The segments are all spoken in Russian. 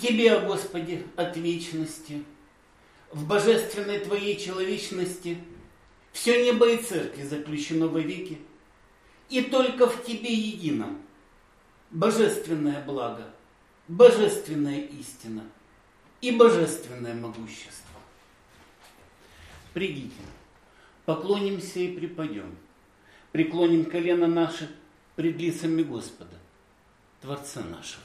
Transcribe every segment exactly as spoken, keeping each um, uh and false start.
Тебе, Господи, от вечности, в божественной Твоей человечности все небо и церкви заключено вовеки, и только в Тебе едином божественное благо, божественная истина и божественное могущество. Придите, поклонимся и припадем, преклоним колено наши пред лицами Господа, Творца нашего.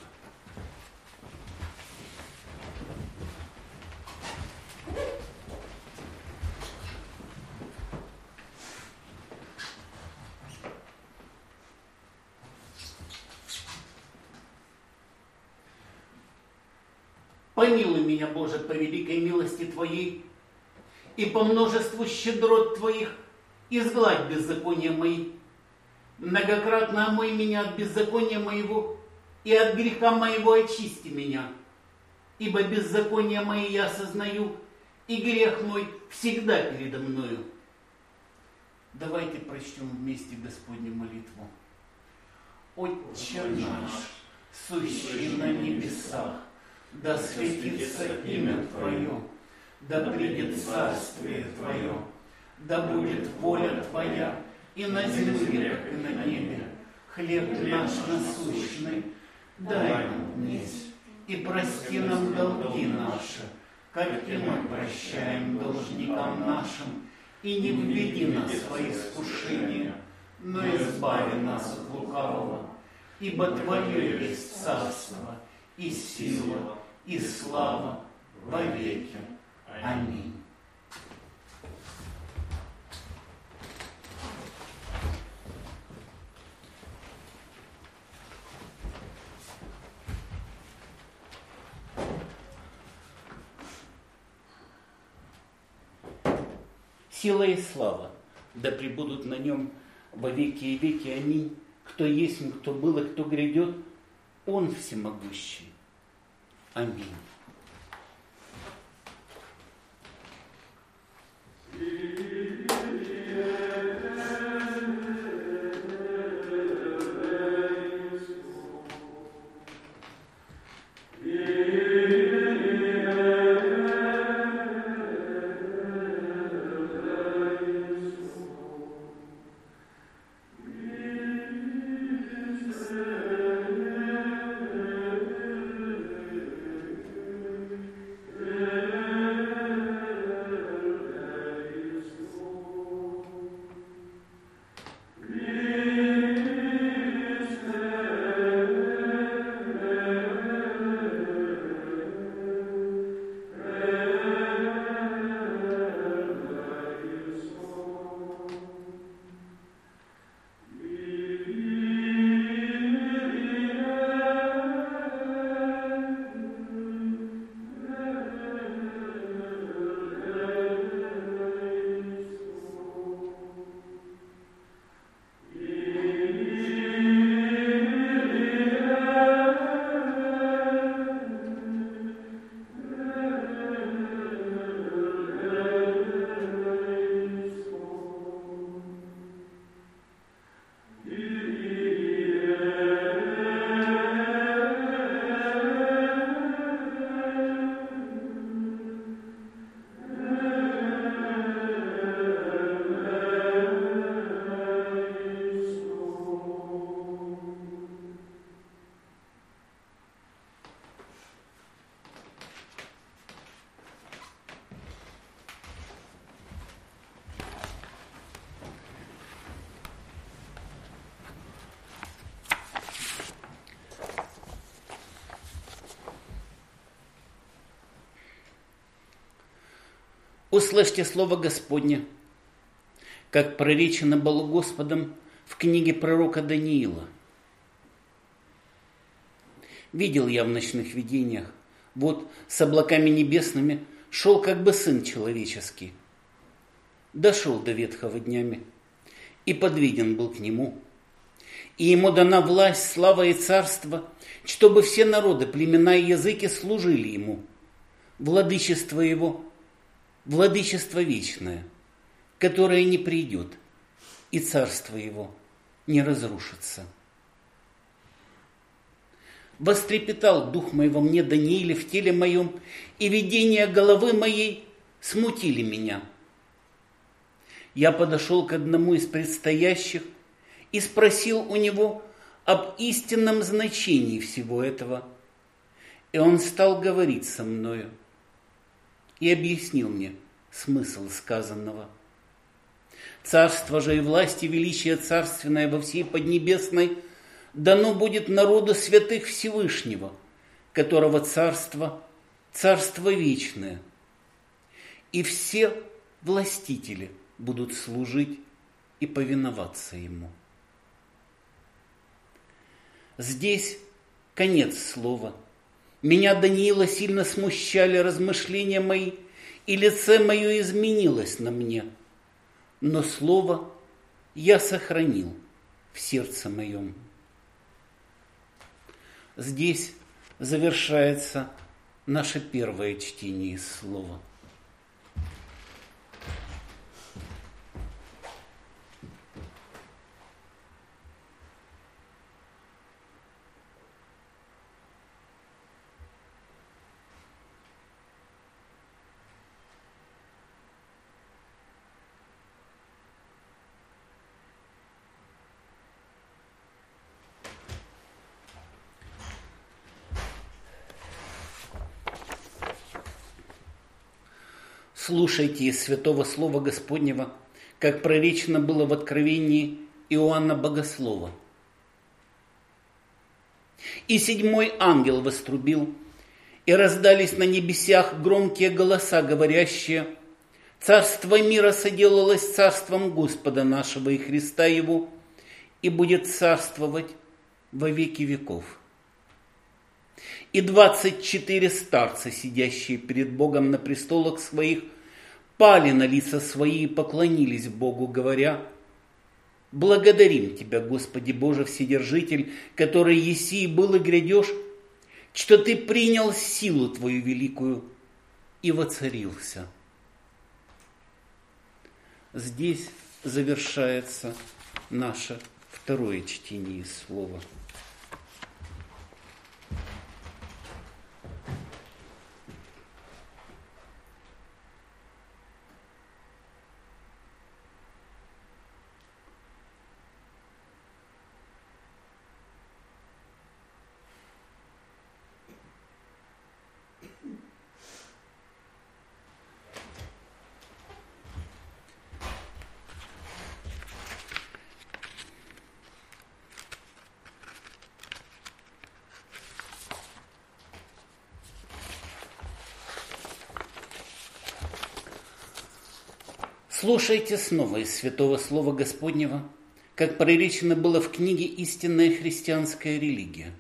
Помилуй меня, Боже, по великой милости Твоей, и по множеству щедрот Твоих изгладь беззакония мои. Многократно омой меня от беззакония моего, и от греха моего очисти меня. Ибо беззакония мои я осознаю, и грех мой всегда передо мною. Давайте прочтем вместе Господню молитву. Отче наш, сущий на небесах, да светится имя Твое, да придет царствие Твое, да будет воля Твоя и на земле, как и на небе. Хлеб наш насущный дай нам днесь, и прости нам долги наши, как и мы прощаем должникам нашим, и не введи нас в свои искушения, но избави нас от лукавого, ибо Твое есть царство, и сила, и слава во веки. Аминь. Сила и слава, да пребудут на нем во веки и веки. Аминь. Кто есть, кто был и кто грядет, Он всемогущий. Аминь. Услышьте слово Господне, как проречено было Господом в книге пророка Даниила. Видел я в ночных видениях, вот с облаками небесными шел как бы Сын Человеческий. Дошел до ветхого днями, и подведен был к Нему. И Ему дана власть, слава и царство, чтобы все народы, племена и языки служили Ему. Владычество Его – владычество вечное, которое не придет, и царство Его не разрушится. Вострепетал дух мой во мне, Данииле, в теле моем, и видения головы моей смутили меня. Я подошел к одному из предстоящих и спросил у него об истинном значении всего этого. И он стал говорить со мною и объяснил мне смысл сказанного. Царство же и власть и величие царственное во всей Поднебесной дано будет народу святых Всевышнего, которого царство – царство вечное. И все властители будут служить и повиноваться ему. Здесь конец слова. Меня, Даниила, сильно смущали размышления мои, и лице мое изменилось на мне. Но слово я сохранил в сердце моем. Здесь завершается наше первое чтение из слова. Слушайте из святого слова Господнего, как проречено было в откровении Иоанна Богослова. «И седьмой ангел вострубил, и раздались на небесях громкие голоса, говорящие: Царство мира соделалось царством Господа нашего и Христа Его, и будет царствовать во веки веков. И двадцать четыре старца, сидящие перед Богом на престолах своих, пали на лица свои и поклонились Богу, говоря: Благодарим Тебя, Господи Боже Вседержитель, который еси и был и грядешь, что Ты принял силу Твою великую и воцарился». Здесь завершается наше второе чтение слова. Слушайте снова из святого слова Господнего, как проречено было в книге «Истинная христианская религия».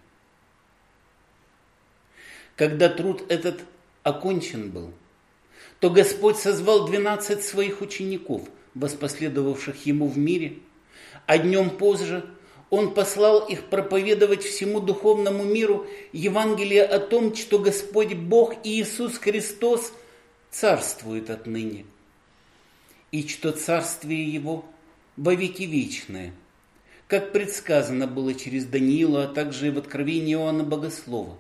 Когда труд этот окончен был, то Господь созвал двенадцать своих учеников, воспоследовавших Ему в мире, а днем позже Он послал их проповедовать всему духовному миру Евангелие о том, что Господь Бог и Иисус Христос царствует отныне, и что царствие Его во веки вечное, как предсказано было через Даниила, а также и в откровении Иоанна Богослова.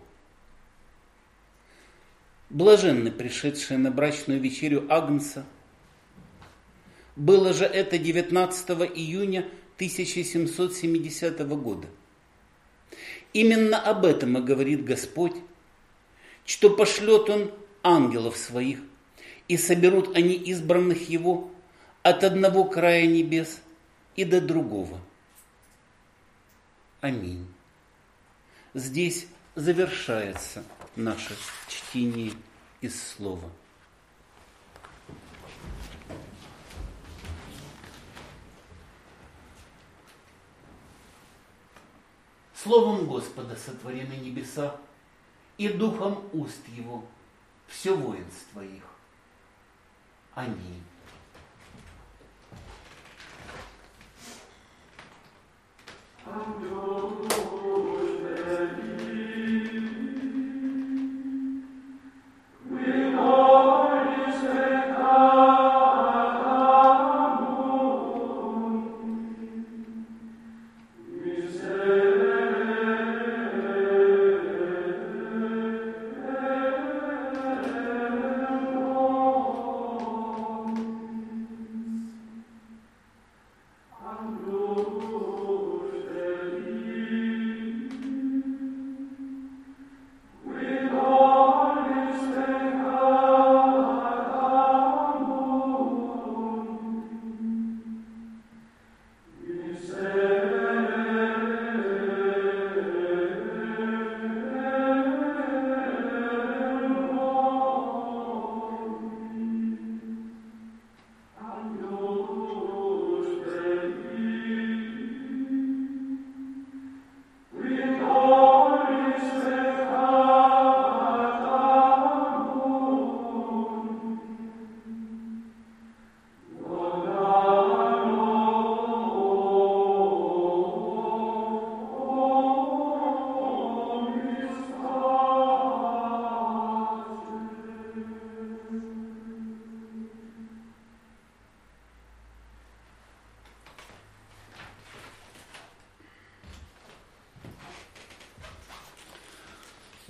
Блаженны пришедшие на брачную вечерю Агнца. Было же это девятнадцатого июня тысяча семьсот семидесятого года. Именно об этом и говорит Господь, что пошлет Он ангелов Своих, и соберут они избранных Его от одного края небес и до другого. Аминь. Здесь завершается наше чтение из слова. Словом Господа сотворены небеса, и духом уст Его все воинство их. Аминь.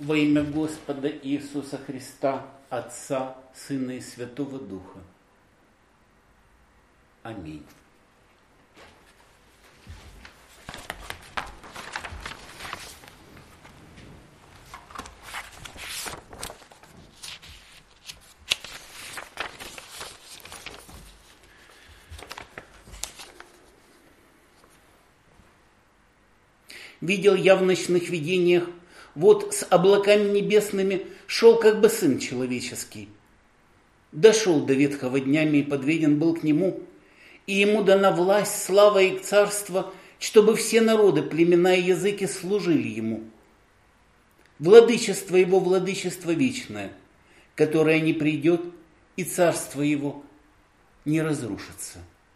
Во имя Господа Иисуса Христа, Отца, Сына и Святого Духа. Аминь. Видел я в ночных видениях, вот с облаками небесными шел как бы Сын Человеческий. Дошел до ветхого днями и подведен был к Нему, и Ему дана власть, слава и царство, чтобы все народы, племена и языки служили Ему. Владычество Его, владычество вечное, которое не придет, и царство Его не разрушится.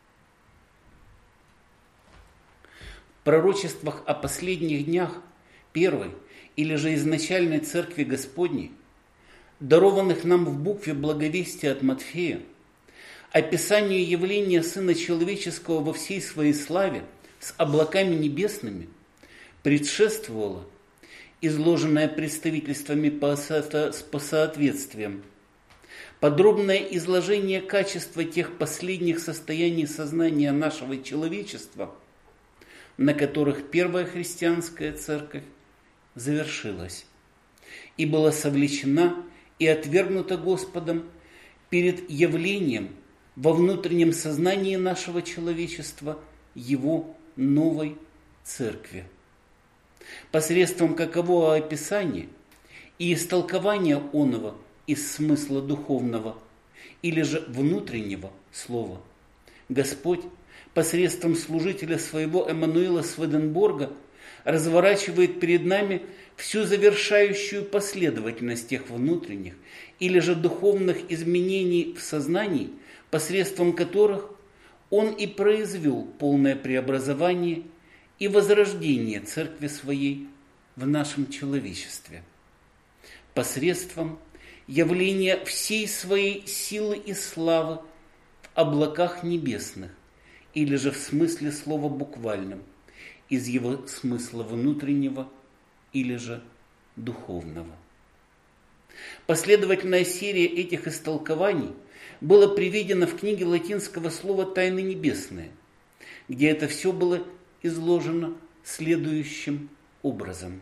В пророчествах о последних днях первой или же изначальной Церкви Господней, дарованных нам в букве благовестия от Матфея, описанию явления Сына Человеческого во всей своей славе с облаками небесными предшествовало изложенное представительствами по, со, по соответствиям, подробное изложение качества тех последних состояний сознания нашего человечества, на которых первая христианская церковь завершилась и была совлечена и отвергнута Господом перед явлением во внутреннем сознании нашего человечества Его новой церкви. Посредством какового описания и истолкования оного из смысла духовного или же внутреннего слова Господь посредством служителя своего Эммануила Сведенборга разворачивает перед нами всю завершающую последовательность тех внутренних или же духовных изменений в сознании, посредством которых Он и произвел полное преобразование и возрождение Церкви Своей в нашем человечестве. Посредством явления всей Своей силы и славы в облаках небесных, или же в смысле слова буквальном, из его смысла внутреннего или же духовного. Последовательная серия этих истолкований была приведена в книге латинского слова «Тайны небесные», где это все было изложено следующим образом.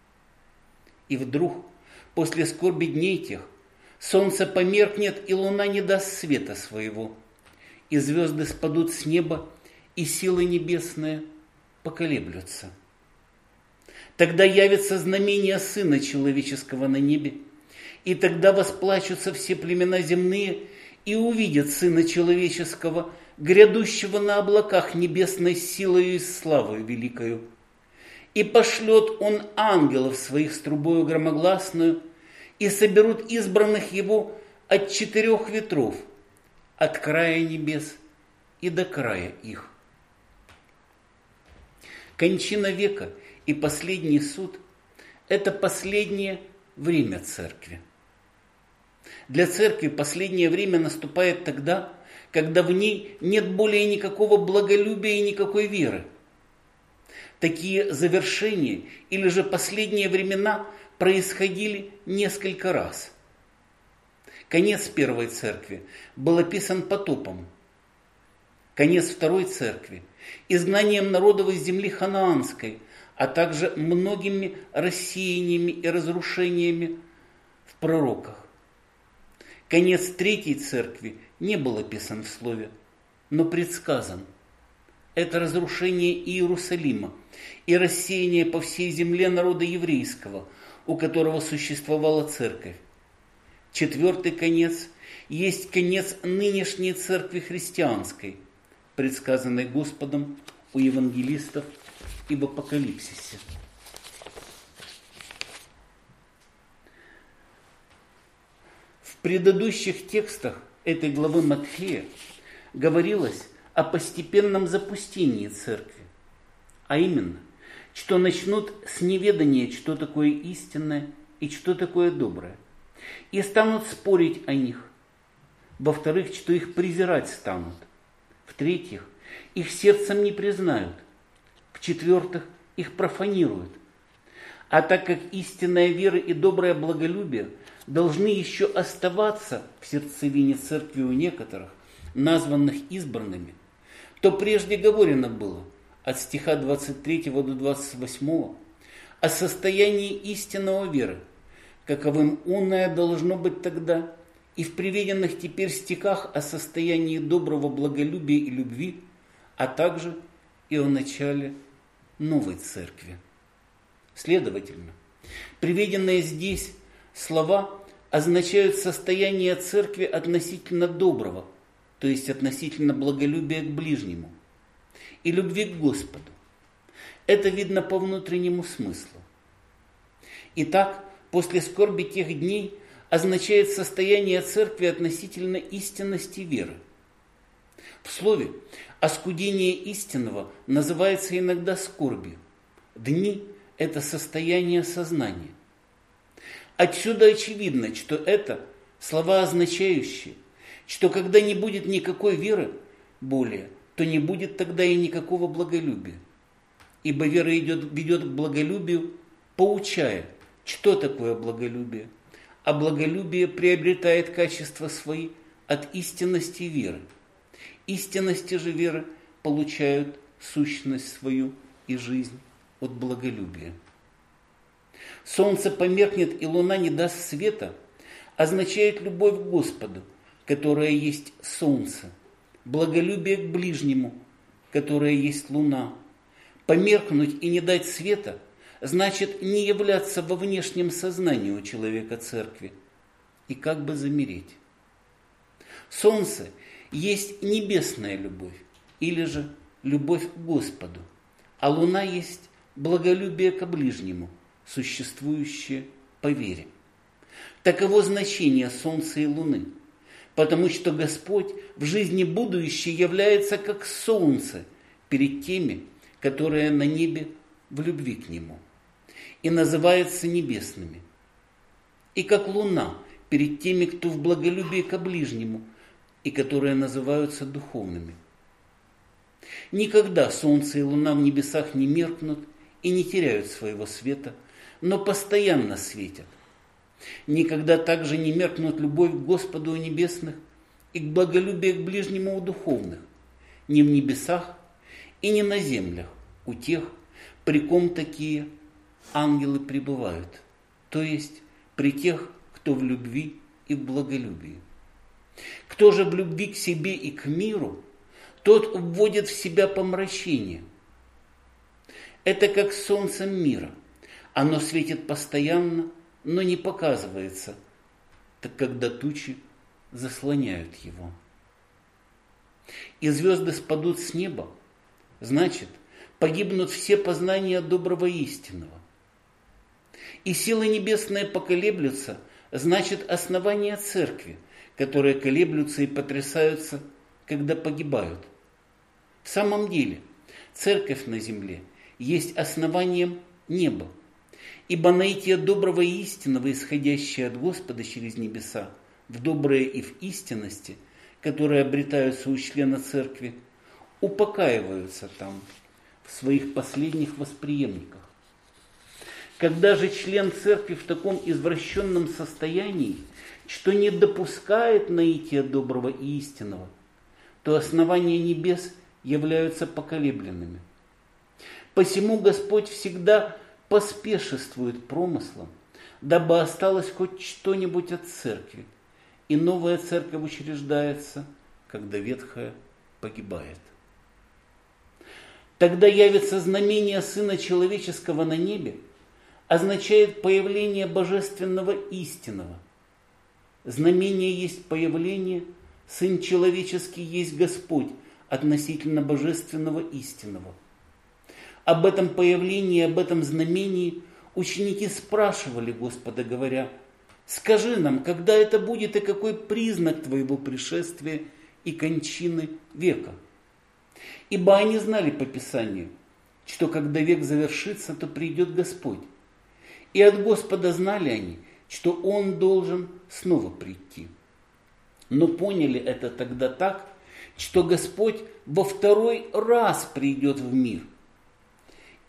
И вдруг, после скорби дней тех, солнце померкнет, и луна не даст света своего, и звезды спадут с неба, и силы небесные поколеблются. Тогда явится знамение Сына Человеческого на небе, и тогда восплачутся все племена земные, и увидят Сына Человеческого, грядущего на облаках небесной силою и славою великою. И пошлет Он ангелов своих с трубою громогласную, и соберут избранных Его от четырех ветров, от края небес и до края их. Кончина века и последний суд – это последнее время Церкви. Для Церкви последнее время наступает тогда, когда в ней нет более никакого благолюбия и никакой веры. Такие завершения или же последние времена происходили несколько раз. Конец первой церкви был описан потопом. Конец второй церкви – изгнанием народов из земли ханаанской, а также многими рассеяниями и разрушениями в пророках. Конец третьей церкви не был описан в слове, но предсказан. Это разрушение Иерусалима и рассеяние по всей земле народа еврейского, у которого существовала церковь. Четвертый конец есть конец нынешней церкви христианской, предсказанной Господом у евангелистов и в Апокалипсисе. В предыдущих текстах этой главы Матфея говорилось о постепенном запустении церкви, а именно, что начнут с неведания, что такое истинное и что такое доброе, и станут спорить о них. Во-вторых, что их презирать станут. В-третьих, их сердцем не признают. В-четвертых, их профанируют. А так как истинная вера и доброе благолюбие должны еще оставаться в сердцевине церкви у некоторых, названных избранными, то прежде говорено было от стиха двадцать третьего до двадцать восьмого о состоянии истинного веры, каковым оное должно быть тогда, и в приведенных теперь стихах о состоянии доброго благолюбия и любви, а также и о начале новой церкви. Следовательно, приведенные здесь слова означают состояние церкви относительно доброго, то есть относительно благолюбия к ближнему, и любви к Господу. Это видно по внутреннему смыслу. Итак, после скорби тех дней означает состояние церкви относительно истинности веры. В слове оскудение истинного называется иногда скорбью. Дни – это состояние сознания. Отсюда очевидно, что это слова означающие, что когда не будет никакой веры более, то не будет тогда и никакого благолюбия. Ибо вера идет, ведет к благолюбию, поучая, что такое благолюбие. А благолюбие приобретает качества свои от истинности веры. Истинности же веры получают сущность свою и жизнь от благолюбия. Солнце померкнет и луна не даст света, означает любовь к Господу, которая есть солнце, благолюбие к ближнему, которое есть луна. Померкнуть и не дать света значит не являться во внешнем сознании у человека церкви и как бы замереть. Солнце есть небесная любовь или же любовь к Господу, а луна есть благолюбие ко ближнему, существующее по вере. Таково значение солнца и луны, потому что Господь в жизни будущей является как солнце перед теми, которые на небе в любви к Нему, и называются небесными, и как луна перед теми, кто в благолюбии ко ближнему, и которые называются духовными. Никогда солнце и луна в небесах не меркнут и не теряют своего света, но постоянно светят. Никогда также не меркнут любовь к Господу у небесных и к благолюбию к ближнему у духовных, ни в небесах и не на землях у тех, при ком такие ангелы пребывают, то есть при тех, кто в любви и в благолюбии. Кто же в любви к себе и к миру, тот вводит в себя помрачение. Это как солнцем мира. Оно светит постоянно, но не показывается, так когда тучи заслоняют его. И звезды спадут с неба, значит, погибнут все познания доброго и истинного. И силы небесные поколеблются, значит, основания церкви, которые колеблются и потрясаются, когда погибают. В самом деле, церковь на земле есть основанием неба, ибо наитие доброго и истинного, исходящее от Господа через небеса, в доброе и в истинности, которые обретаются у члена церкви, упокаиваются там, в своих последних восприемниках. Когда же член церкви в таком извращенном состоянии, что не допускает наития доброго и истинного, то основания небес являются поколебленными. Посему Господь всегда поспешествует промыслом, дабы осталось хоть что-нибудь от церкви, и новая церковь учреждается, когда ветхая погибает. Тогда явится знамение Сына Человеческого на небе, означает появление Божественного истинного. Знамение есть появление, Сын Человеческий есть Господь относительно Божественного истинного. Об этом появлении, об этом знамении ученики спрашивали Господа, говоря: «Скажи нам, когда это будет и какой признак Твоего пришествия и кончины века?» Ибо они знали по Писанию, что когда век завершится, то придет Господь. И от Господа знали они, что Он должен снова прийти. Но поняли это тогда так, что Господь во второй раз придет в мир.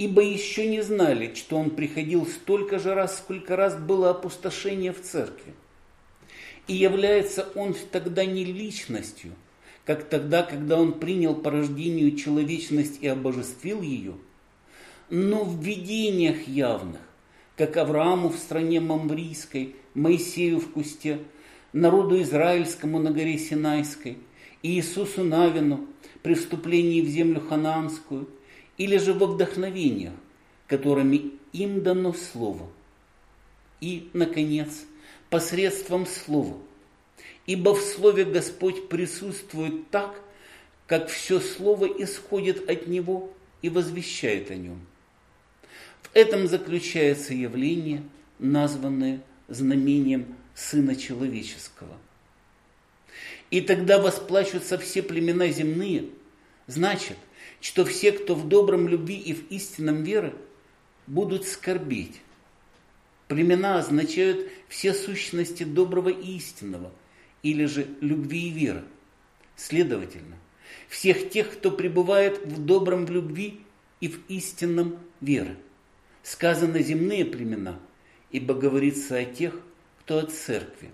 ибо еще не знали, что он приходил столько же раз, сколько раз было опустошение в церкви. И является он тогда не личностью, как тогда, когда он принял по рождению человечность и обожествил ее, но в видениях явных, как Аврааму в стране Мамрийской, Моисею в кусте, народу израильскому на горе Синайской, и Иисусу Навину при вступлении в землю ханаанскую, или же во вдохновениях, которыми им дано Слово. И, наконец, посредством Слова. Ибо в Слове Господь присутствует так, как все Слово исходит от Него и возвещает о Нем. В этом заключается явление, названное знамением Сына Человеческого. И тогда восплачутся все племена земные, значит, что все, кто в добром любви и в истинном вере, будут скорбеть. Племена означают все сущности доброго и истинного, или же любви и веры. Следовательно, всех тех, кто пребывает в добром в любви и в истинном вере. Сказано земные племена, ибо говорится о тех, кто от церкви.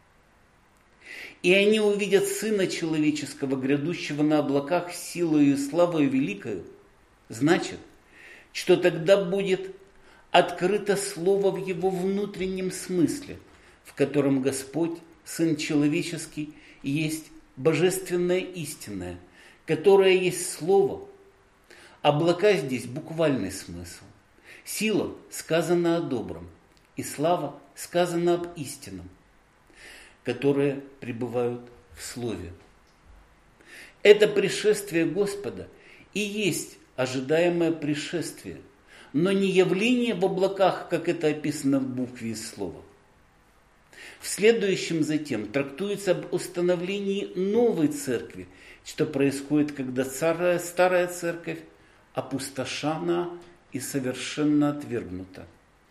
И они увидят Сына Человеческого, грядущего на облаках с силою и славою великою, значит, что тогда будет открыто Слово в его внутреннем смысле, в котором Господь, Сын Человеческий, есть божественное истинное, которое есть Слово. Облака здесь буквальный смысл. Сила сказана о добром, и слава сказана об истинном, которые пребывают в Слове. Это пришествие Господа и есть ожидаемое пришествие, но не явление в облаках, как это описано в букве из слова. В следующем затем трактуется об установлении новой церкви, что происходит, когда старая, старая церковь опустошена и совершенно отвергнута.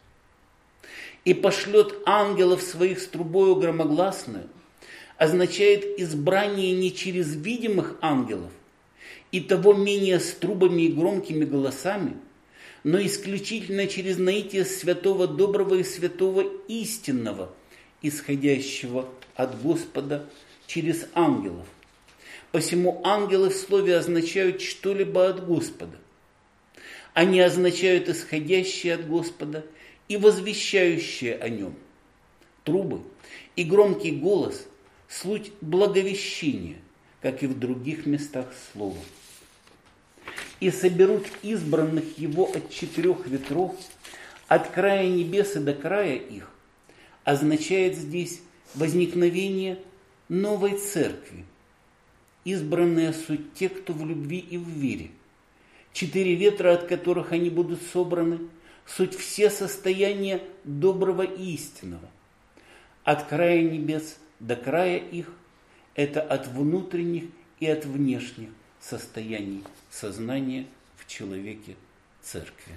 И пошлет ангелов своих с трубою громогласную, означает избрание не через видимых ангелов, и того менее с трубами и громкими голосами, но исключительно через наитие святого доброго и святого истинного, исходящего от Господа через ангелов. Посему ангелы в слове означают что-либо от Господа. Они означают исходящее от Господа и возвещающее о нем. Трубы и громкий голос – суть благовещения, как и в других местах слова. И соберут избранных его от четырех ветров, от края небес и до края их, означает здесь возникновение новой церкви. Избранные суть те, кто в любви и в вере. Четыре ветра, от которых они будут собраны, суть все состояния доброго и истинного. От края небес до края их – это от внутренних и от внешних состояний сознания в человеке церкви.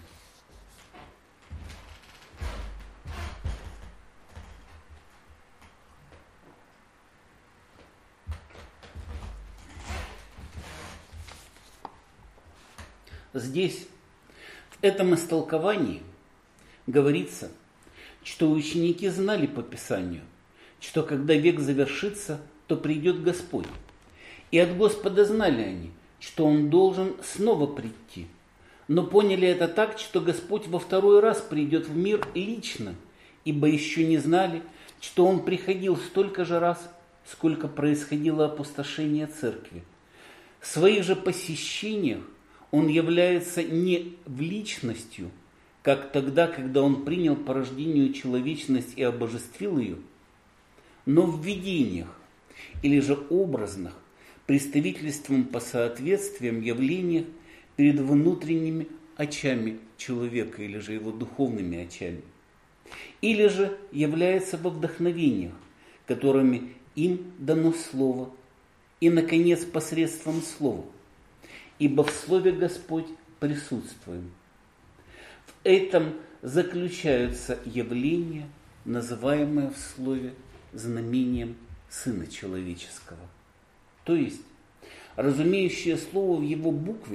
Здесь, в этом истолковании, говорится, что ученики знали по Писанию, что когда век завершится, то придет Господь. И от Господа знали они, что Он должен снова прийти. Но поняли это так, что Господь во второй раз придет в мир лично, ибо еще не знали, что Он приходил столько же раз, сколько происходило опустошение церкви. В своих же посещениях Он является не в личностью, как тогда, когда Он принял по рождению человечность и обожествил ее, но в видениях, или же образных, представительством по соответствиям явлениях перед внутренними очами человека, или же его духовными очами, или же является во вдохновениях, которыми им дано Слово, и, наконец, посредством Слова, ибо в Слове Господь присутствуем. В этом заключаются явления, называемые в Слове знамением Сына Человеческого. То есть, разумеющее Слово в его букве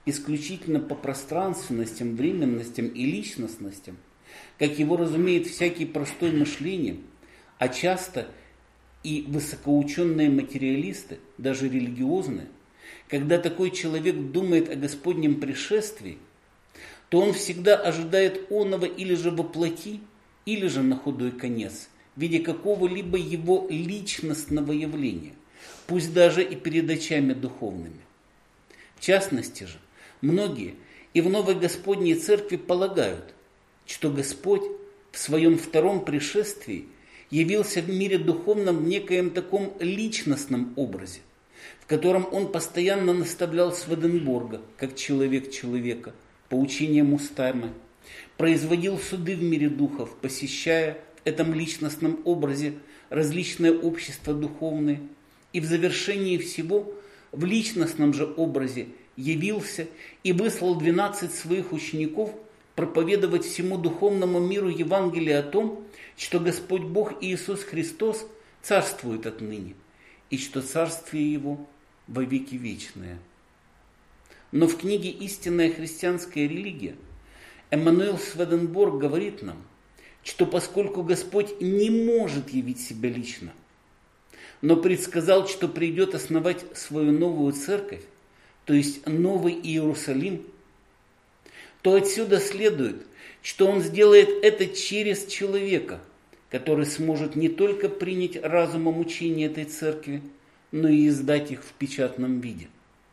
исключительно по пространственностям, временностям и личностностям, как его разумеет всякий простой мышление, а часто и высокоученые материалисты, даже религиозные, когда такой человек думает о Господнем пришествии, то он всегда ожидает оного или же воплоти, или же на худой конец, в виде какого-либо его личностного явления, пусть даже и перед очами духовными. В частности же, многие и в Новой Господней Церкви полагают, что Господь в своем втором пришествии явился в мире духовном в некоем таком личностном образе, в котором он постоянно наставлял Сведенборга, как человек человека, поучением устами, производил суды в мире духов, посещая в этом личностном образе различные общества духовные, и в завершении всего в личностном же образе явился и выслал двенадцать своих учеников проповедовать всему духовному миру Евангелие о том, что Господь Бог Иисус Христос царствует отныне, и что царствие Его во веки вечное. Но в книге «Истинная христианская религия» Эммануил Сведенборг говорит нам, что поскольку Господь не может явить себя лично, но предсказал, что придет основать свою новую церковь, то есть Новый Иерусалим, то отсюда следует, что Он сделает это через человека, который сможет не только принять разумом учение этой церкви, но и издать их в печатном виде.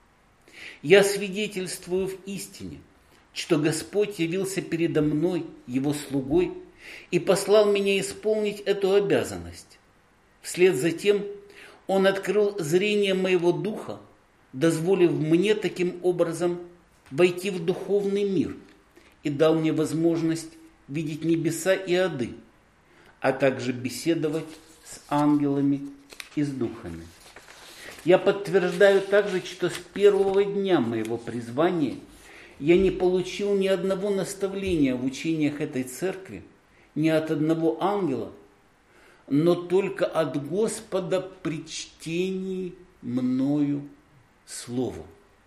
Я свидетельствую в истине, что Господь явился передо мной, Его слугой, и послал меня исполнить эту обязанность. Вслед за тем Он открыл зрение моего духа, дозволив мне таким образом войти в духовный мир и дал мне возможность видеть небеса и ады, а также беседовать с ангелами и с духами. Я подтверждаю также, что с первого дня моего призвания я не получил ни одного наставления в учениях этой церкви, ни от одного ангела, но только от Господа при чтении мною Слова.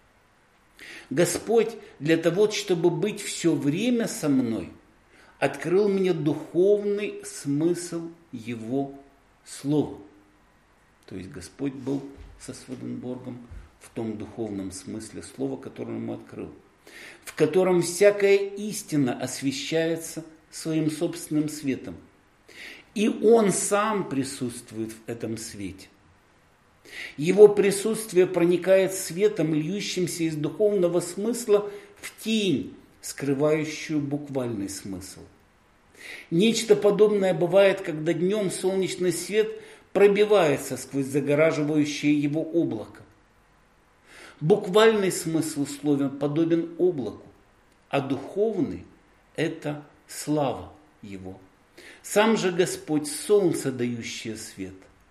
Господь для того, чтобы быть все время со мной, открыл мне духовный смысл Его Слова. То есть Господь был со Сведенборгом в том духовном смысле Слова, которое Он ему открыл, в котором всякая истина освещается своим собственным светом. И Он сам присутствует в этом свете. Его присутствие проникает светом, льющимся из духовного смысла в тень, скрывающую буквальный смысл. Нечто подобное бывает, когда днем солнечный свет пробивается сквозь загораживающее его облако. Буквальный смысл слова подобен облаку, а духовный – это слава Его. Сам же Господь – солнце, дающее свет.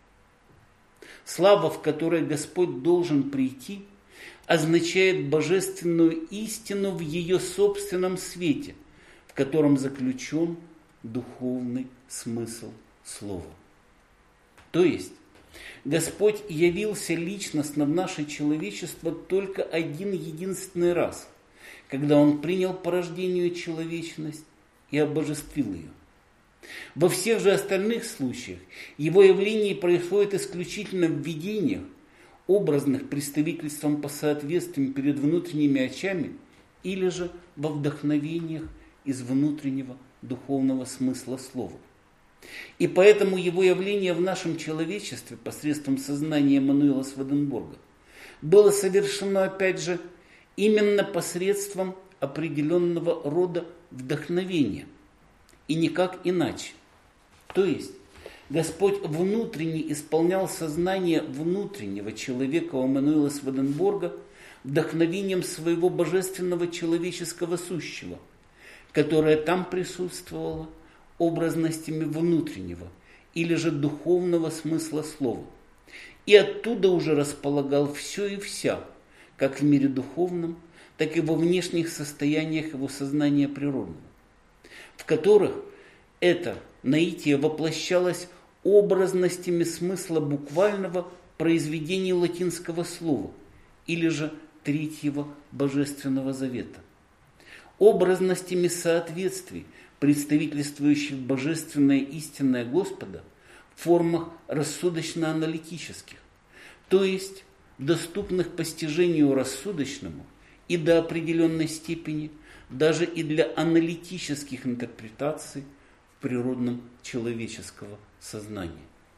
Слава, в которой Господь должен прийти, означает божественную истину в ее собственном свете, в котором заключен духовный смысл слова. То есть, Господь явился личностно в наше человечество только один единственный раз, когда Он принял по рождению человечность и обожествил ее. Во всех же остальных случаях Его явление происходит исключительно в видениях, образных представительством по соответствиям перед внутренними очами, или же во вдохновениях из внутреннего духовного смысла слова. И поэтому Его явление в нашем человечестве посредством сознания Эммануила Сведенборга было совершено, опять же, именно посредством определенного рода вдохновения, и никак иначе. То есть Господь внутренне исполнял сознание внутреннего человека Эммануила Сведенборга вдохновением своего божественного человеческого сущего, которое там присутствовало образностями внутреннего или же духовного смысла слова, и оттуда уже располагал все и вся, как в мире духовном, так и во внешних состояниях его сознания природного, в которых это наитие воплощалось образностями смысла буквального произведения латинского слова или же Третьего Божественного Завета. Образностями соответствий, представительствующих божественное истинное Господа в формах рассудочно-аналитических, то есть доступных постижению рассудочному и до определенной степени даже и для аналитических интерпретаций в природном человеческого сознания.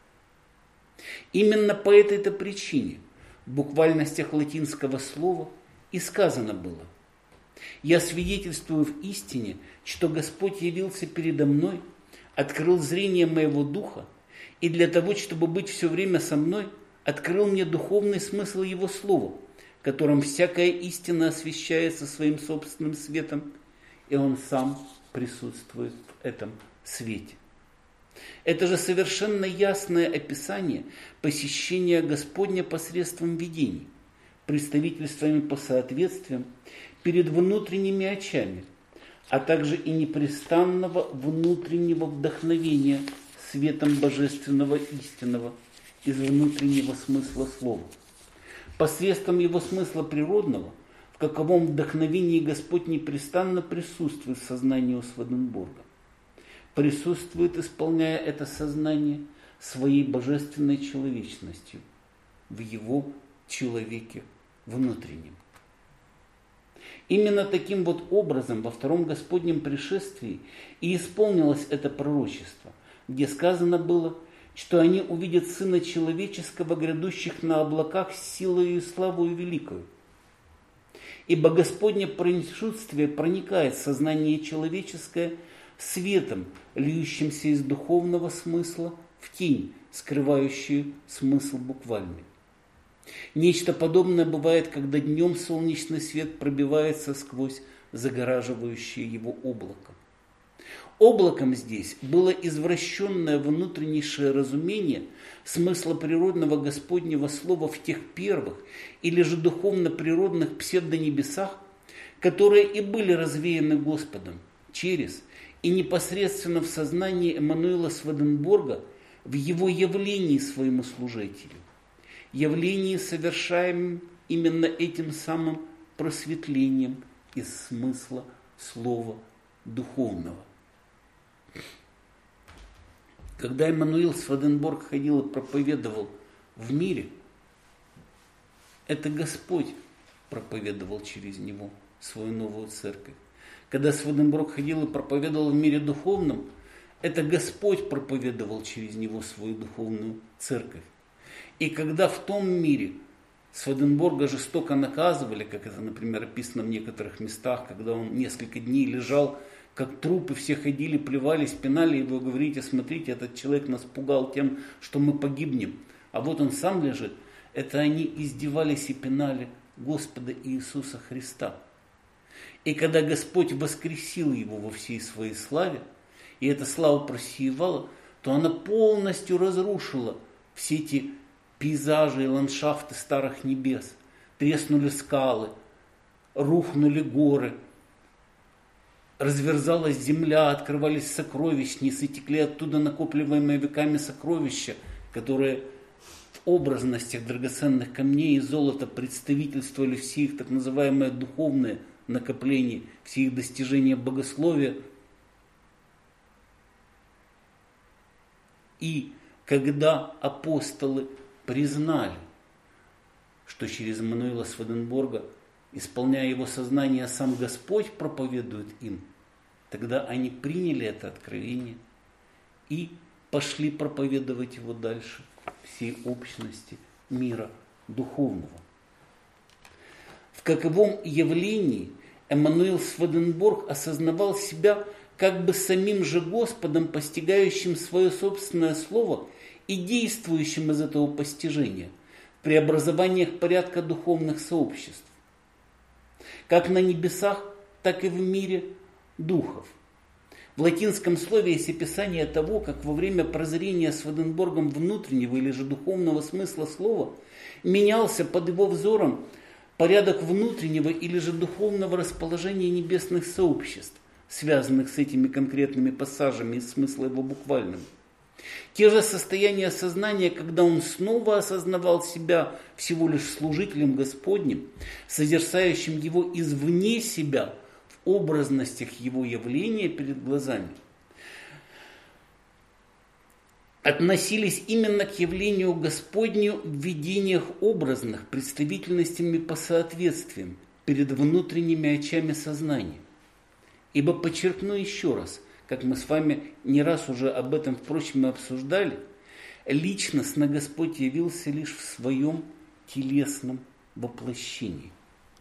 Именно по этой-то причине в буквальностях латинского слова и сказано было: «Я свидетельствую в истине, что Господь явился передо мной, открыл зрение моего духа, и для того, чтобы быть все время со мной, открыл мне духовный смысл Его слова, которым всякая истина освещается своим собственным светом, и Он сам присутствует в этом свете». Это же совершенно ясное описание посещения Господня посредством видений, представительствами по соответствиям перед внутренними очами, а также и непрестанного внутреннего вдохновения светом божественного истинного из внутреннего смысла слова. Посредством его смысла природного, в каковом вдохновении Господь непрестанно присутствует в сознании у Сведенборга. Присутствует, исполняя это сознание своей божественной человечностью в его человеке внутреннем. Именно таким вот образом во втором Господнем пришествии и исполнилось это пророчество, где сказано было, что они увидят Сына Человеческого, грядущих на облаках с силою и славою великою. Ибо Господне присутствие проникает в сознание человеческое светом, льющимся из духовного смысла в тень, скрывающую смысл буквальный. Нечто подобное бывает, когда днем солнечный свет пробивается сквозь загораживающее его облако. Облаком здесь было извращенное внутреннейшее разумение смысла природного Господнего слова в тех первых или же духовно-природных псевдонебесах, которые и были развеяны Господом через и непосредственно в сознании Эммануила Сведенборга в его явлении своему служителю, явлении, совершаемым именно этим самым просветлением из смысла слова духовного. Когда Эммануил Сведенборг ходил и проповедовал в мире, это Господь проповедовал через него свою новую церковь. Когда Сведенборг ходил и проповедовал в мире духовном, это Господь проповедовал через него свою духовную церковь. И когда в том мире Сведенборга жестоко наказывали, как это, например, описано в некоторых местах, когда он несколько дней лежал как труп, и все ходили, плевались, пинали его, говорите: смотрите, этот человек нас пугал тем, что мы погибнем, а вот он сам лежит. Это они издевались и пинали Господа Иисуса Христа. И когда Господь воскресил его во всей своей славе, и эта слава просиявала, то она полностью разрушила все эти пейзажи и ландшафты старых небес. Треснули скалы, рухнули горы, разверзалась земля, открывались сокровищницы, текли оттуда накопливаемые веками сокровища, которые в образностях драгоценных камней и золота представительствовали все их так называемые духовные накопления, все их достижения богословия. И когда апостолы признали, что через Эммануила Сведенборга, исполняя его сознание, сам Господь проповедует им, тогда они приняли это откровение и пошли проповедовать его дальше всей общности мира духовного. В каковом явлении Эммануил Сведенборг осознавал себя как бы самим же Господом, постигающим свое собственное слово и действующим из этого постижения в преобразованиях порядка духовных сообществ, как на небесах, так и в мире духов. В латинском слове есть описание того, как во время прозрения Сведенборгом внутреннего или же духовного смысла слова менялся под его взором порядок внутреннего или же духовного расположения небесных сообществ, связанных с этими конкретными пассажами из смысла его буквального. Те же состояния сознания, когда он снова осознавал себя всего лишь служителем Господним, созерцающим его извне себя в образностях его явления перед глазами, относились именно к явлению Господню в видениях образных, представительностями по соответствиям перед внутренними очами сознания. Ибо, подчеркну еще раз, как мы с вами не раз уже об этом, впрочем, и обсуждали, личностно Господь явился лишь в своем телесном воплощении.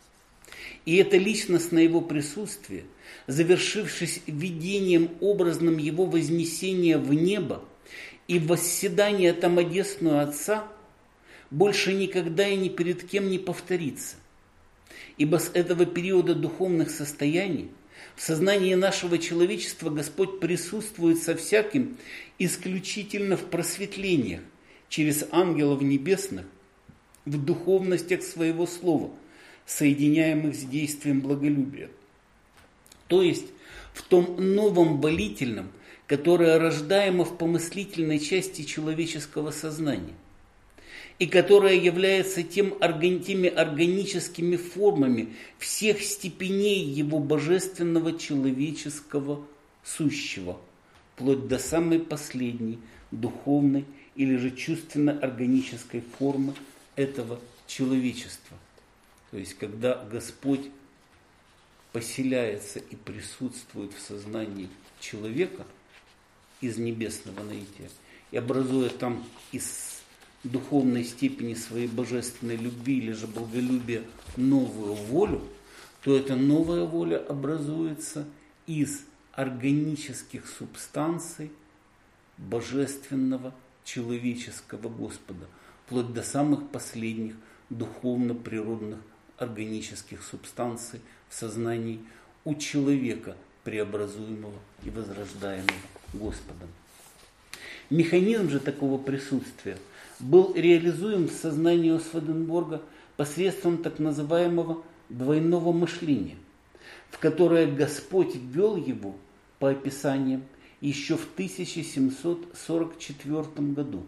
И это личностное его присутствие, завершившись видением образным его вознесения в небо и восседания там одесную Отца, больше никогда и ни перед кем не повторится. Ибо с этого периода духовных состояний в сознании нашего человечества Господь присутствует со всяким исключительно в просветлениях, через ангелов небесных, в духовностях своего слова, соединяемых с действием благолюбия. То есть в том новом болительном, которое рождаемо в помыслительной части человеческого сознания, и которая является тем, теми органическими формами всех степеней его божественного человеческого сущего, вплоть до самой последней духовной или же чувственно-органической формы этого человечества. То есть, когда Господь поселяется и присутствует в сознании человека из небесного наития и образуя там из духовной степени своей божественной любви или же благолюбия новую волю, то эта новая воля образуется из органических субстанций божественного человеческого Господа, вплоть до самых последних духовно-природных органических субстанций в сознании у человека, преобразуемого и возрождаемого Господом. Механизм же такого присутствия был реализуем в сознании у Сведенборга посредством так называемого двойного мышления, в которое Господь ввел его, по описаниям, еще в тысяча семьсот сорок четвёртом году.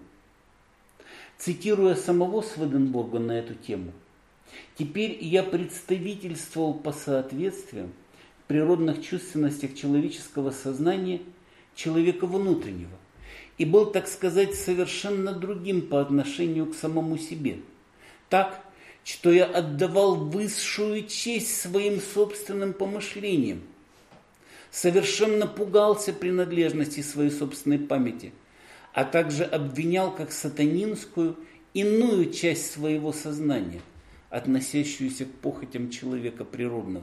Цитируя самого Сведенборга на эту тему, «Теперь я представительствовал по соответствиям в природных чувственностях человеческого сознания человека внутреннего, и был, так сказать, совершенно другим по отношению к самому себе. Так, что я отдавал высшую честь своим собственным помышлениям, совершенно пугался принадлежности своей собственной памяти, а также обвинял как сатанинскую иную часть своего сознания, относящуюся к похотям человека природного.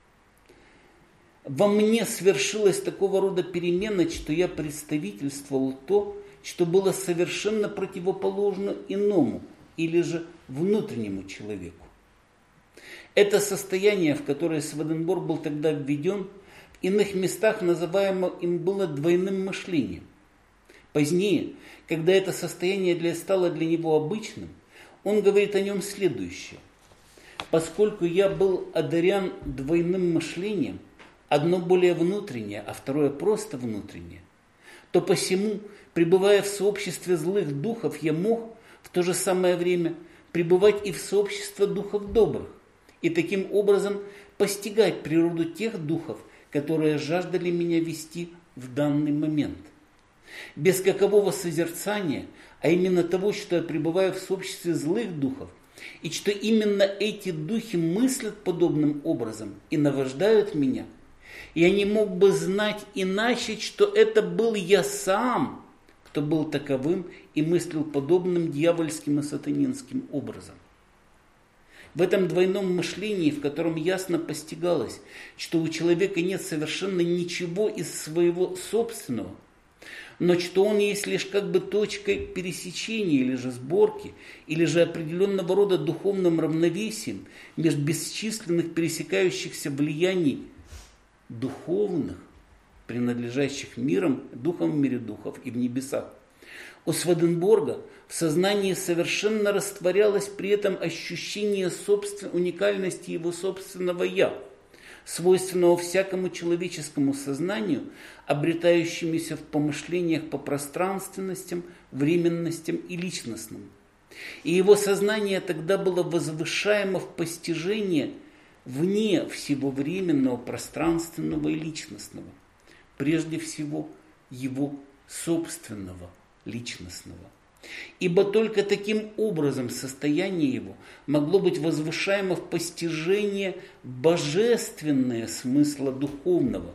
Во мне свершилась такого рода перемена, что я представительствовал то, что было совершенно противоположно иному или же внутреннему человеку. Это состояние, в которое Сведенборг был тогда введен, в иных местах называемо им было двойным мышлением. Позднее, когда это состояние для, стало для него обычным, он говорит о нем следующее. «Поскольку я был одарян двойным мышлением, одно более внутреннее, а второе просто внутреннее, то посему, пребывая в сообществе злых духов, я мог в то же самое время пребывать и в сообществе духов добрых, и таким образом постигать природу тех духов, которые жаждали меня вести в данный момент. Без какового созерцания, а именно того, что я пребываю в сообществе злых духов, и что именно эти духи мыслят подобным образом и наваждают меня, я не мог бы знать иначе, что это был я сам, кто был таковым и мыслил подобным дьявольским и сатанинским образом. В этом двойном мышлении, в котором ясно постигалось, что у человека нет совершенно ничего из своего собственного, но что он есть лишь как бы точкой пересечения или же сборки, или же определенного рода духовным равновесием между бесчисленных пересекающихся влияний духовных, принадлежащих мирам, духам в мире духов и в небесах. У Сведенборга в сознании совершенно растворялось при этом ощущение собственной уникальности его собственного «я», свойственного всякому человеческому сознанию, обретающемуся в помышлениях по пространственностям, временностям и личностным. И его сознание тогда было возвышаемо в постижение вне всего временного, пространственного и личностного, прежде всего его собственного личностного. Ибо только таким образом состояние его могло быть возвышаемо в постижение божественное смысла духовного,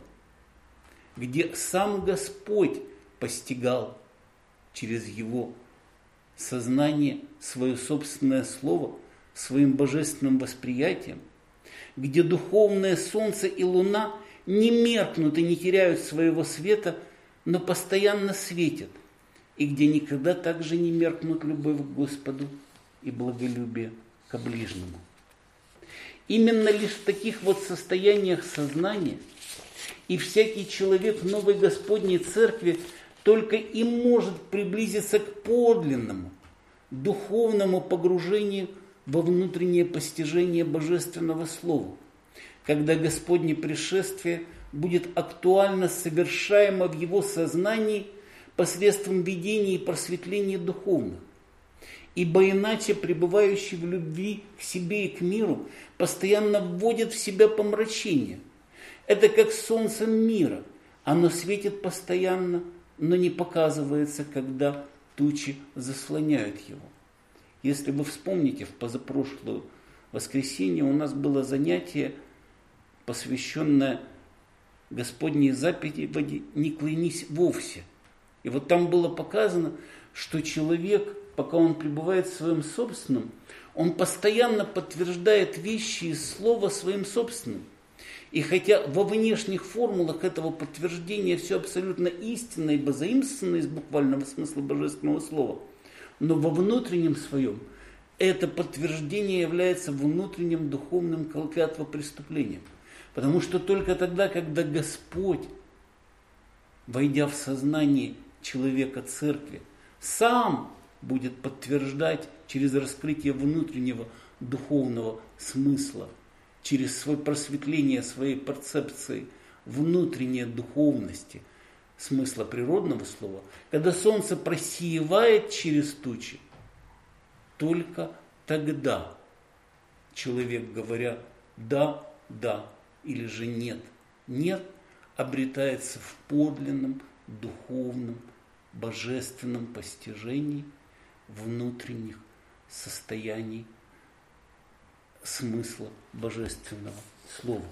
где сам Господь постигал через его сознание свое собственное слово своим божественным восприятием, где духовное солнце и луна не меркнут и не теряют своего света, но постоянно светят, и где никогда также не меркнут любовь к Господу и благолюбие ко ближнему. Именно лишь в таких вот состояниях сознания и всякий человек в новой Господней Церкви только и может приблизиться к подлинному, духовному погружению во внутреннее постижение Божественного Слова, когда Господне пришествие будет актуально совершаемо в его сознании посредством видения и просветления духовных. Ибо иначе пребывающий в любви к себе и к миру постоянно вводит в себя помрачение. Это как солнце мира. Оно светит постоянно, но не показывается, когда тучи заслоняют его. Если вы вспомните, в позапрошлое воскресенье у нас было занятие, посвященное Господней заповеди «Не клянись вовсе». И вот там было показано, что человек, пока он пребывает в своем собственном, он постоянно подтверждает вещи из слова своим собственным. И хотя во внешних формулах этого подтверждения все абсолютно истинно и заимствовано из буквального смысла божественного слова, но во внутреннем своем это подтверждение является внутренним духовным клятвопреступлением. Потому что только тогда, когда Господь, войдя в сознание человека церкви, сам будет подтверждать через раскрытие внутреннего духовного смысла, через свое просветление своей перцепции внутренней духовности смысла природного слова, когда солнце просиевает через тучи, только тогда человек, говоря «да», «да» или же «нет», «нет» обретается в подлинном, духовном, божественном постижении внутренних состояний смысла божественного слова.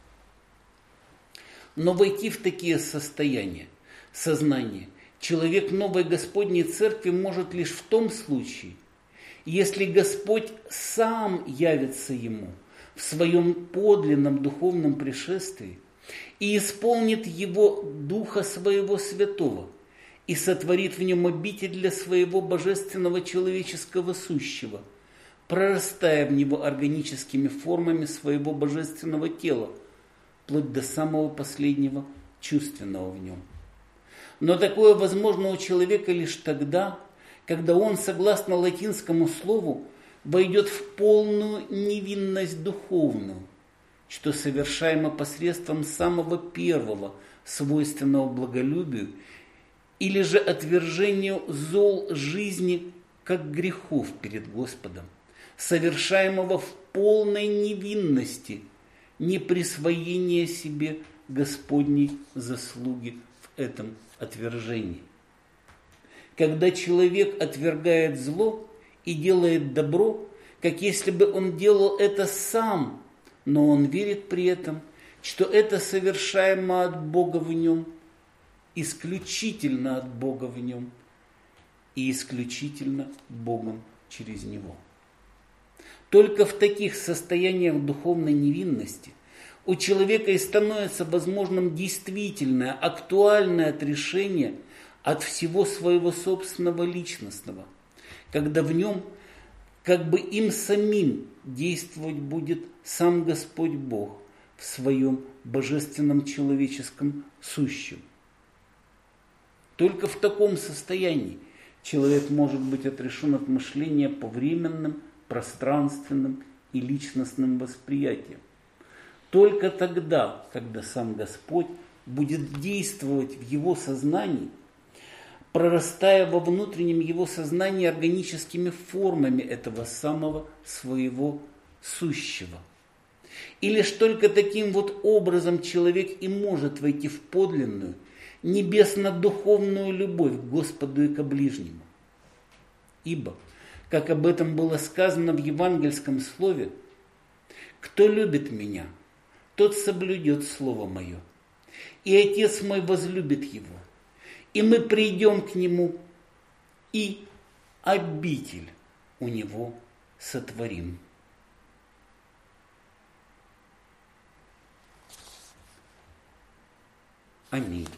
Но войти в такие состояния сознания человек новой Господней Церкви может лишь в том случае, если Господь сам явится ему в своем подлинном духовном пришествии и исполнит его Духа Своего Святого и сотворит в нем обитель для своего божественного человеческого сущего, прорастая в него органическими формами своего божественного тела, вплоть до самого последнего чувственного в нем. Но такое возможно у человека лишь тогда, когда он, согласно латинскому слову, войдет в полную невинность духовную, что совершаемо посредством самого первого, свойственного благолюбию, или же отвержению зол жизни как грехов перед Господом, совершаемого в полной невинности, не присвоения себе Господней заслуги в этом отвержении. Когда человек отвергает зло и делает добро, как если бы он делал это сам, но он верит при этом, что это совершаемо от Бога в нем, исключительно от Бога в нем и исключительно Богом через него. Только в таких состояниях духовной невинности у человека и становится возможным действительное, актуальное отрешение от всего своего собственного личностного, когда в нем как бы им самим действовать будет сам Господь Бог в своем божественном человеческом сущем. Только в таком состоянии человек может быть отрешен от мышления по временным, пространственным и личностным восприятиям. только тогда, когда сам Господь будет действовать в его сознании, прорастая во внутреннем его сознании органическими формами этого самого своего сущего. И лишь только таким вот образом человек и может войти в подлинную, небесно-духовную любовь к Господу и ко ближнему. Ибо, как об этом было сказано в евангельском слове, «Кто любит меня, тот соблюдет слово мое, и Отец мой возлюбит его, и мы придем к нему, и обитель у него сотворим». Аминь.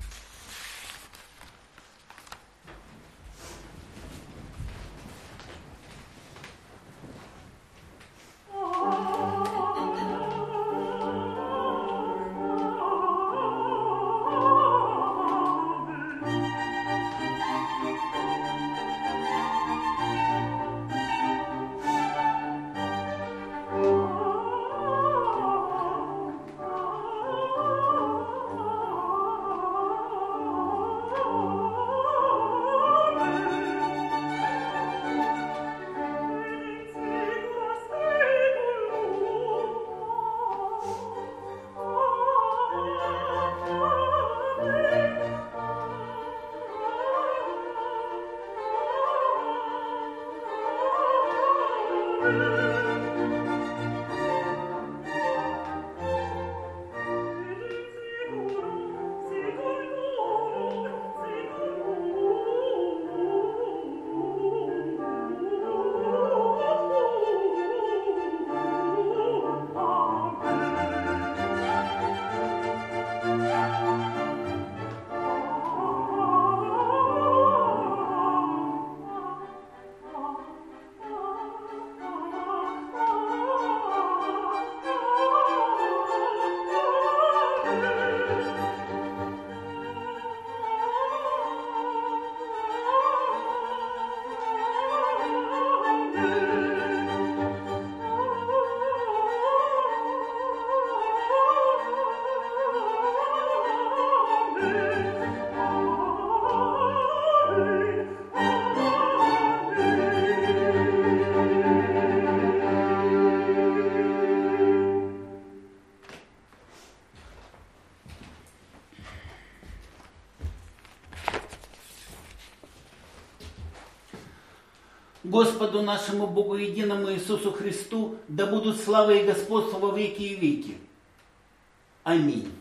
Господу нашему Богу единому Иисусу Христу да будут слава и господство во веки и веки. Аминь.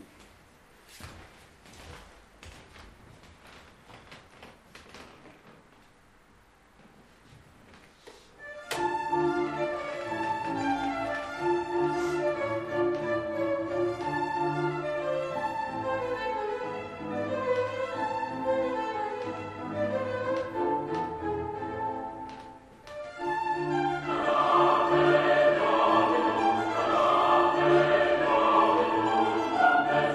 Amen.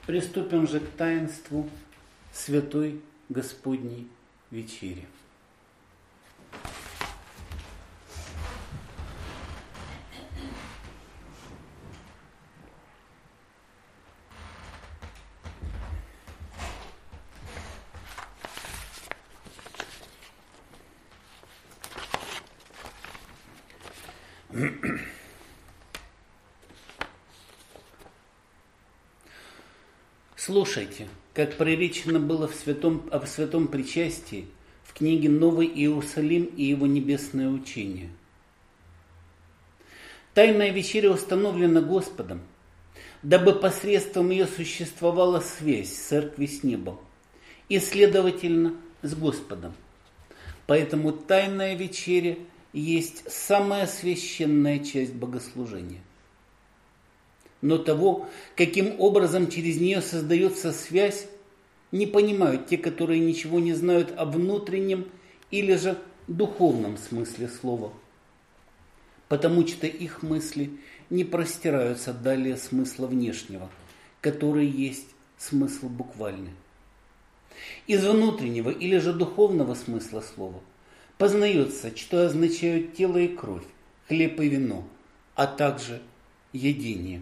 Приступим же к таинству Святой Господней Вечери. Слушайте, как проречено было в святом, о святом причастии в книге «Новый Иерусалим и его небесное учение». Тайная вечеря установлена Господом, дабы посредством ее существовала связь церкви с небом и, следовательно, с Господом. Поэтому тайная вечеря есть самая священная часть богослужения. Но того, каким образом через нее создается связь, не понимают те, которые ничего не знают о внутреннем или же духовном смысле слова, потому что их мысли не простираются далее смысла внешнего, который есть смысл буквальный. Из внутреннего или же духовного смысла слова познается, что означают тело и кровь, хлеб и вино, а также едение.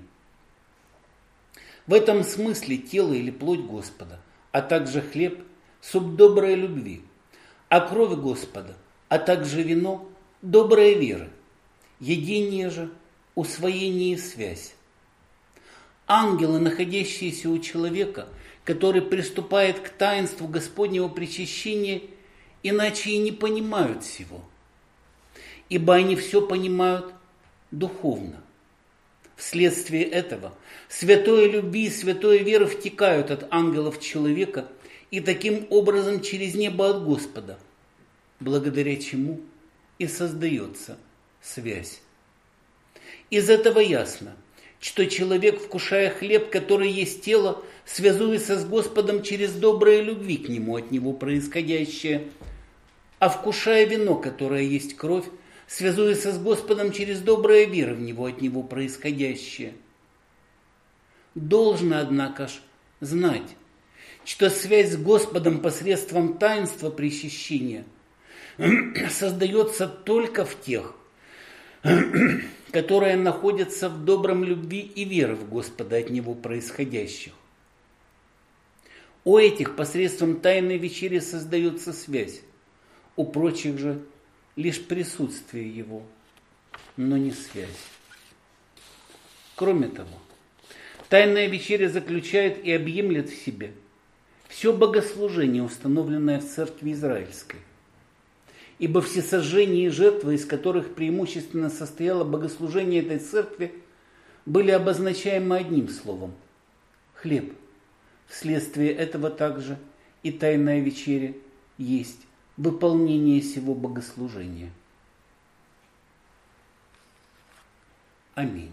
В этом смысле тело или плоть Господа, а также хлеб – суть доброй любви, а кровь Господа, а также вино – добрая вера, едение же – усвоение и связь. Ангелы, находящиеся у человека, который приступает к таинству Господнего причащения, иначе и не понимают всего, ибо они все понимают духовно. Вследствие этого святой любви и святой веры втекают от ангелов человека и таким образом через небо от Господа, благодаря чему и создается связь. Из этого ясно, что человек, вкушая хлеб, который есть тело, связуется с Господом через доброе любви к Нему от Него происходящее, а вкушая вино, которое есть кровь, связуется с Господом через доброе вера в Него от Него происходящее. Должно, однако ж, знать, что связь с Господом посредством таинства причащения создается только в тех, которые находятся в добром любви и веры в Господа от Него происходящих. У этих посредством тайной вечери создается связь, у прочих же лишь присутствие Его, но не связь. Кроме того, тайная вечеря заключает и объемлет в себе все богослужение, установленное в церкви израильской. Ибо всесожжения и жертвы, из которых преимущественно состояло богослужение этой церкви, были обозначаемы одним словом – хлеб. Вследствие этого также и тайная вечеря есть выполнение сего богослужения. Аминь.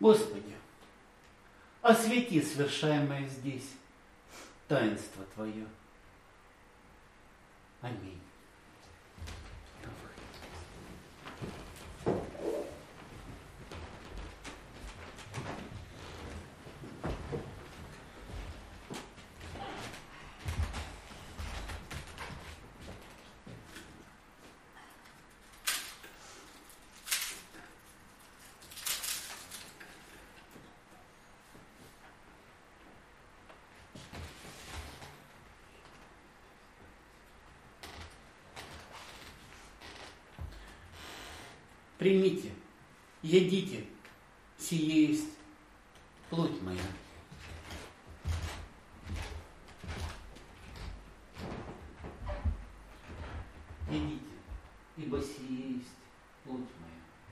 Господи, освети совершаемое здесь таинство Твое. Аминь. Примите, едите, сие есть плоть моя. Едите, ибо сие есть плоть моя.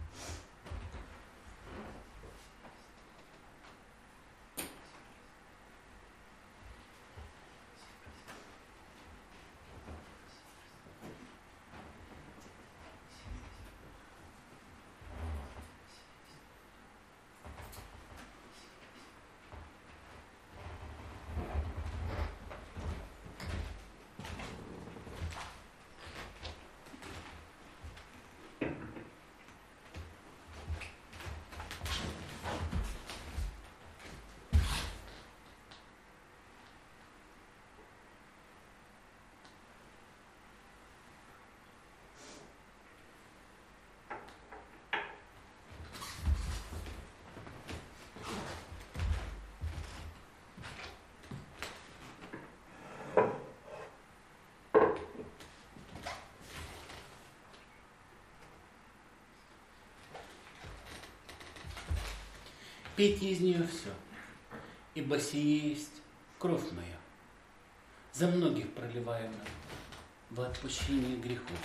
Пейте из нее все, ибо сие есть кровь моя, за многих проливаемая во отпущение грехов.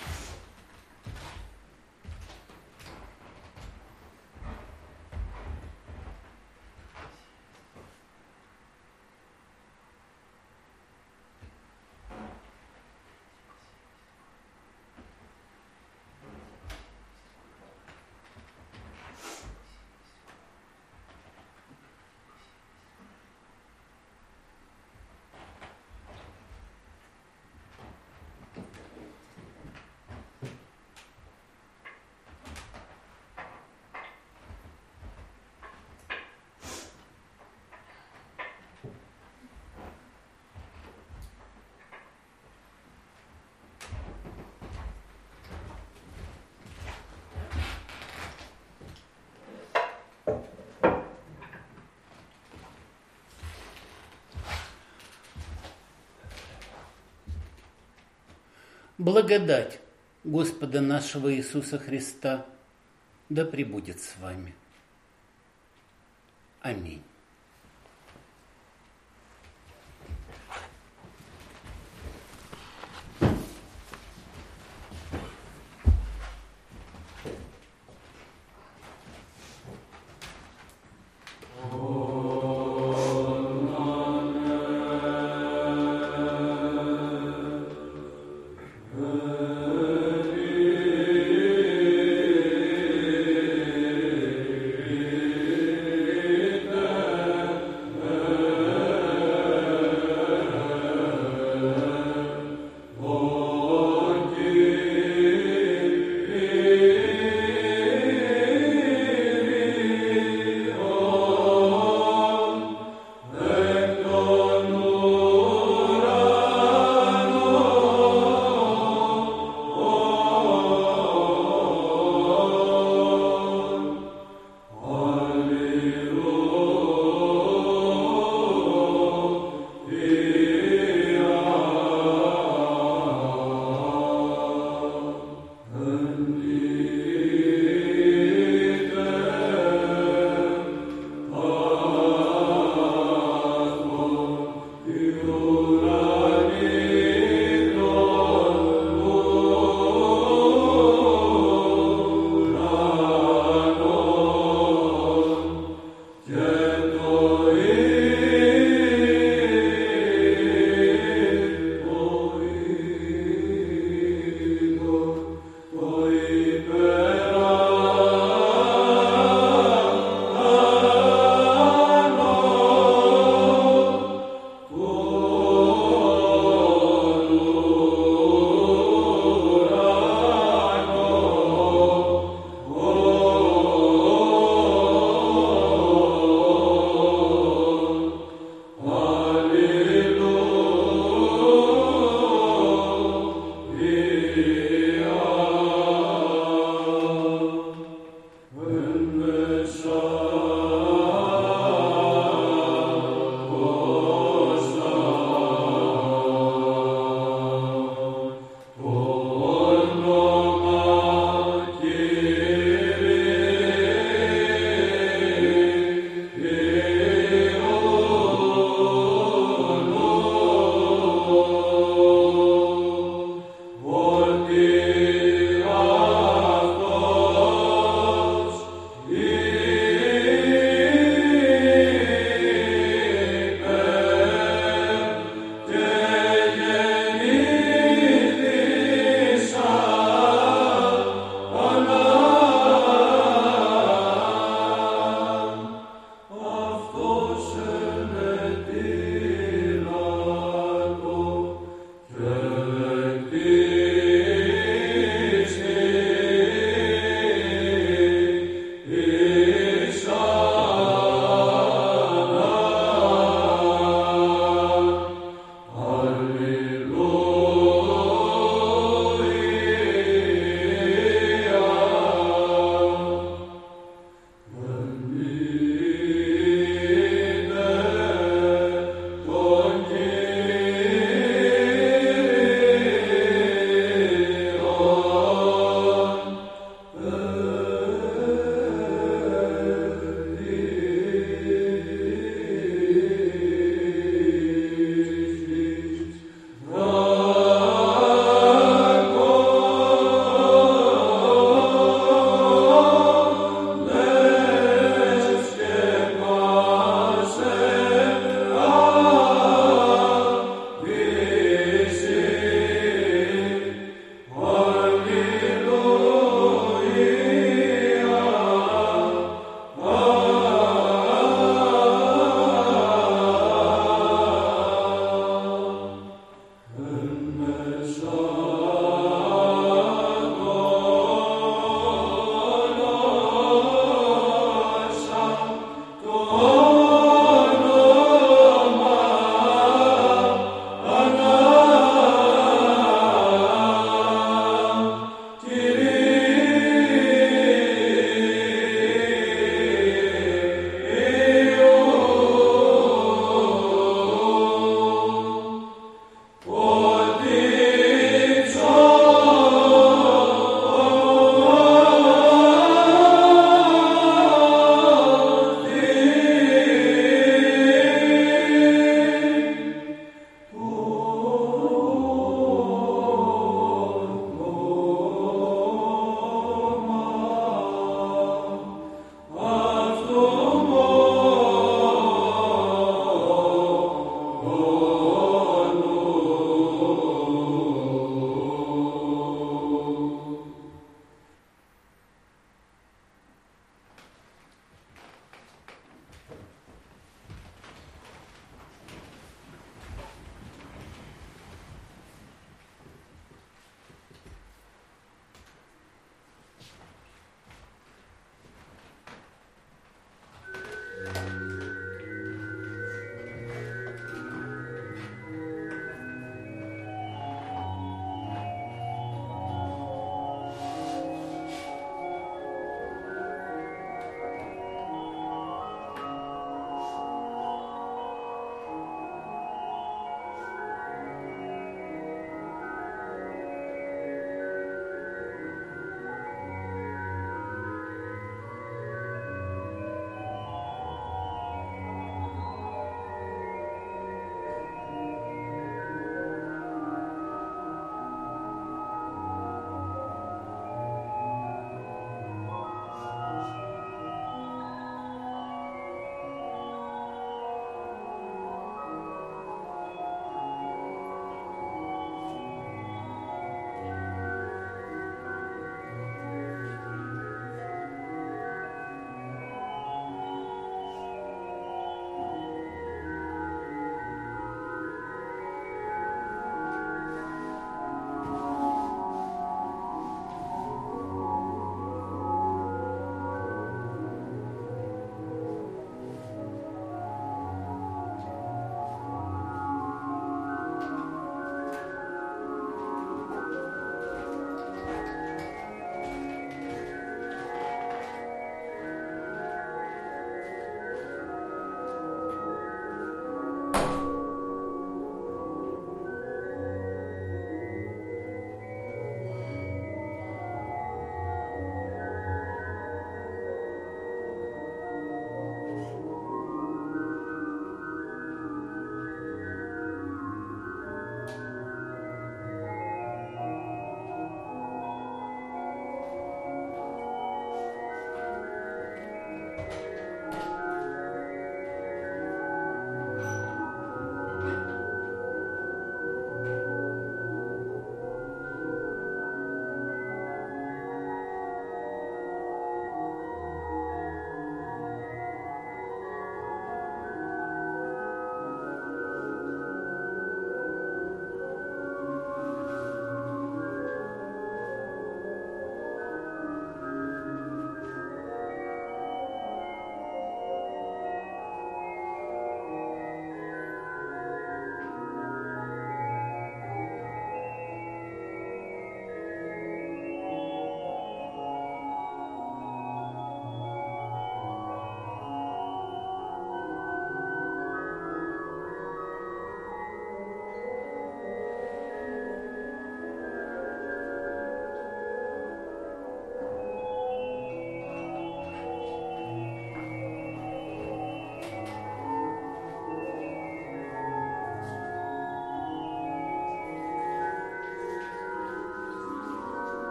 Благодать Господа нашего Иисуса Христа да пребудет с вами. Аминь.